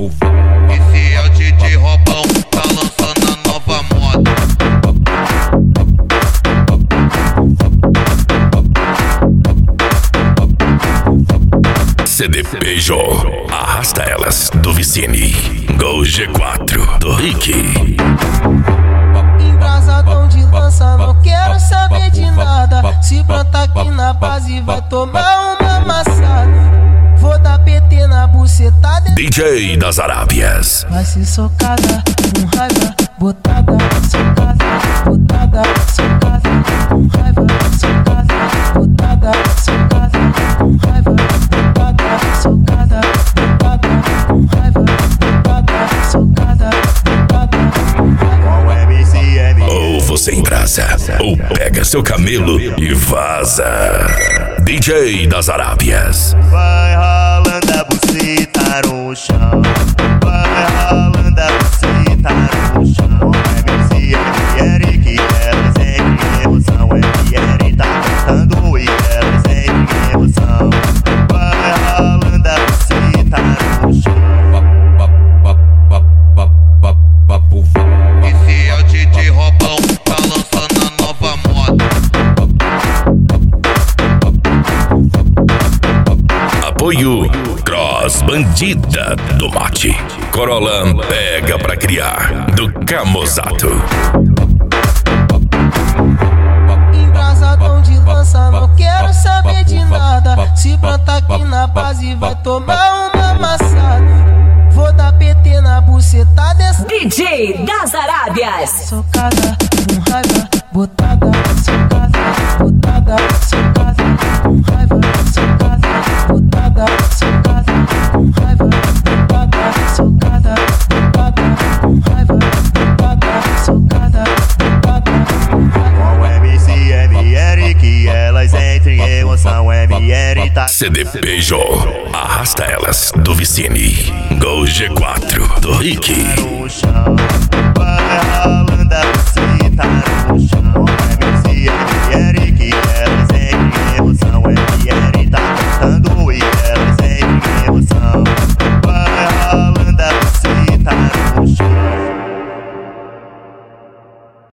Esse é o DJ Robão, tá lançando a nova moda. CDPJ, arrasta elas do Vicini. Gol G4 do Rick. Embrasadão de lança, não quero saber de nada. Se plantar aqui na base vai tomar uma amassada. Vou dar PT na bucetada. DJ das Arábias. Vai ser socada, com raiva, botada, socada, botada, socada, com raiva, socada, botada, socada, com raiva, botada, socada, botada, com raiva, botada, socada, botada, com raiva. Ou você embrasa, ou pega seu camelo e vaza. DJ das Arábias. Vai ralando a buceta no chão. Vai ralando a buceta no chão. MCMR que ela sente emoção. MR tá cantando e ela sente emoção. Vai ralando a buceta no chão. Esse é o DJ Robão, tá lançando a nova moda. Apoio Cross Bandida do Mate. Corolla pega pra criar do Camozato. Embrasadão de lança, não quero saber de nada. Se plantar aqui na base vai tomar uma amassada. Vou dar PT na bucetada dessa DJ das Arábias. socada, com raiva, botada, socada, botada, socada, com raiva, socada, botada, socada, com raiva, botada, socada, botada, com raiva, botada, socada, botada, com raiva. Com MCMR que elas entrem em emoção. MR tá CDPJ, arrasta elas do Vicini. Gol G4 do Rick. no chão. Vai ralando a